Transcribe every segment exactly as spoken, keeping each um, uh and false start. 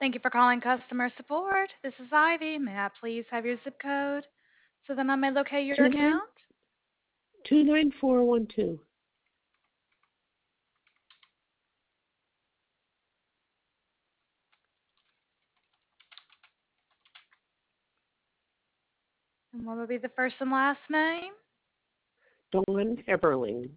Thank you for calling customer support. This is Ivy. May I please have your zip code so that I may locate your Two nine account? two nine four one two. And what would be the first and last name? Dawn Heberling.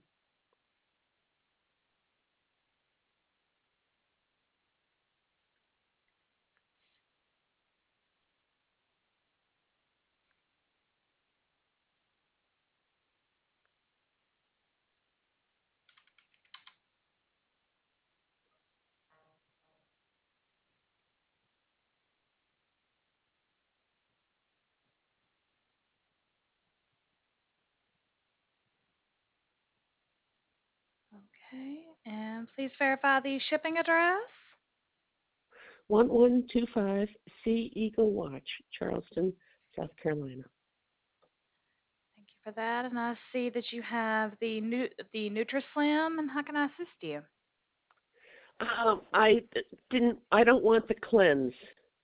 Okay. And please verify the shipping address. One one two five C Eagle Watch, Charleston, South Carolina. Thank you for that. And I see that you have the new the NutriSlim. And how can I assist you? Um, I didn't. I don't want the cleanse.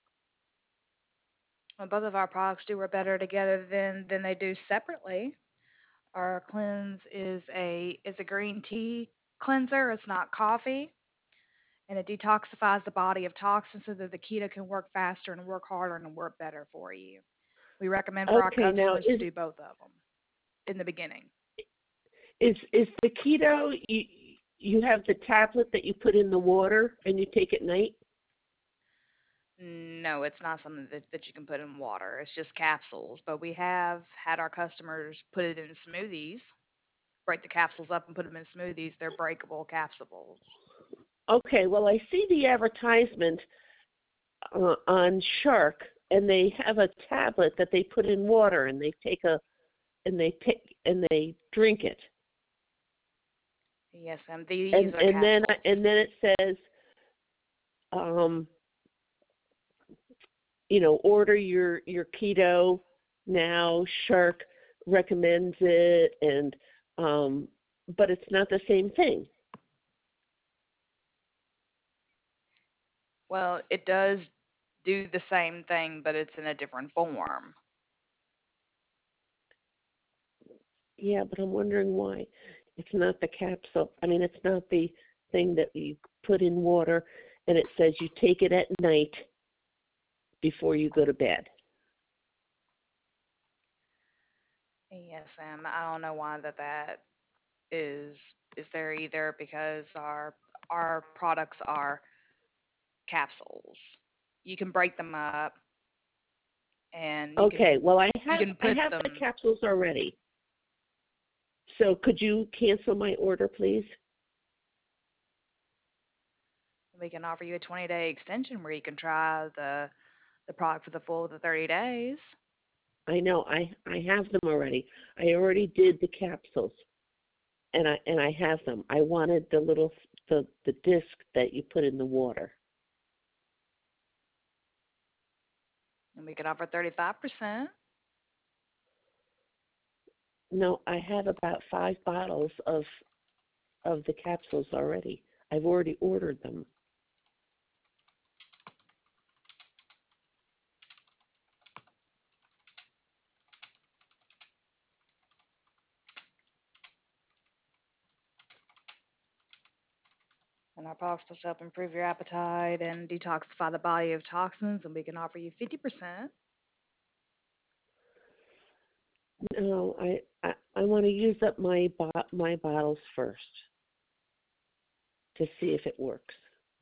Well, both of our products do work better together than than they do separately. Our cleanse is a is a green tea cleanser. It's not coffee. And it detoxifies the body of toxins so that the keto can work faster and work harder and work better for you. We recommend for our Okay, now customers to is do both of them in the beginning. is is the keto? You you have the tablet that you put in the water and you take at night. No, it's not something that, that you can put in water. It's just capsules. But we have had our customers put it in smoothies, break the capsules up and put them in smoothies. They're breakable capsules. Okay, well I see the advertisement uh, on Shark, and they have a tablet that they put in water, and they take a and they take and they drink it, Yes, and these and are and then capsules. and then it says, um, you know, order your your keto now. Shark recommends it, and um, but it's not the same thing. Well, it does do the same thing, but it's in a different form. Yeah, but I'm wondering why it's not the capsule. I mean, it's not the thing that you put in water, and it says you take it at night before you go to bed. Yes, Sam. I don't know why that that is is there either because our our products are capsules. You can break them up and you Okay, can well I you have can I put have the them. capsules already. So could you cancel my order, please? We can offer you a twenty day extension where you can try the the product for the full of the thirty days. I know I I have them already. I already did the capsules, and I and I have them. I wanted the little the the disc that you put in the water. And we can offer thirty-five percent. No, I have about five bottles of of the capsules already. I've already ordered them. And our products supposed to help improve your appetite and detoxify the body of toxins. And we can offer you fifty percent. No, I I, I want to use up my bo- my bottles first to see if it works.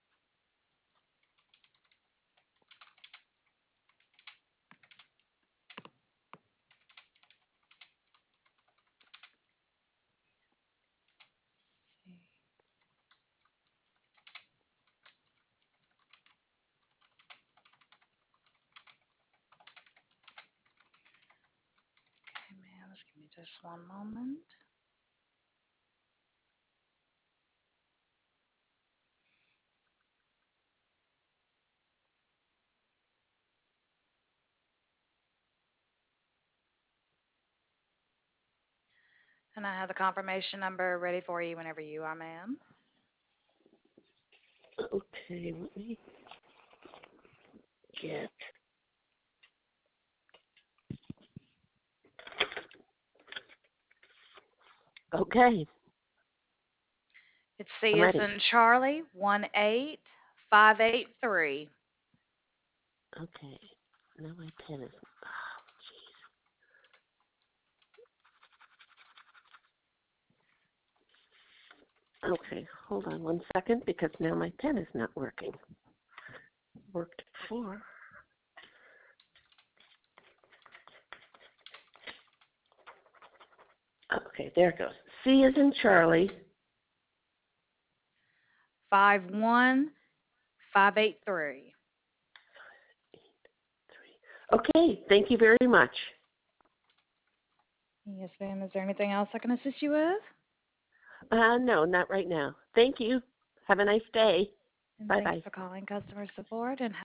Okay, man, just give me just one moment. And I have the confirmation number ready for you whenever you are, ma'am. Okay, let me. get. Okay, It's C I'm as ready. in Charlie, one eight five eight three. Okay, now my pen is. Oh, okay, hold on one second because now my pen is not working. Worked before. Okay, there it goes. C is in Charlie. Five one five eight three. Okay, thank you very much. Yes, ma'am. Is there anything else I can assist you with? Uh, no, not right now. Thank you. Have a nice day. And Bye thank you bye. for calling customer support and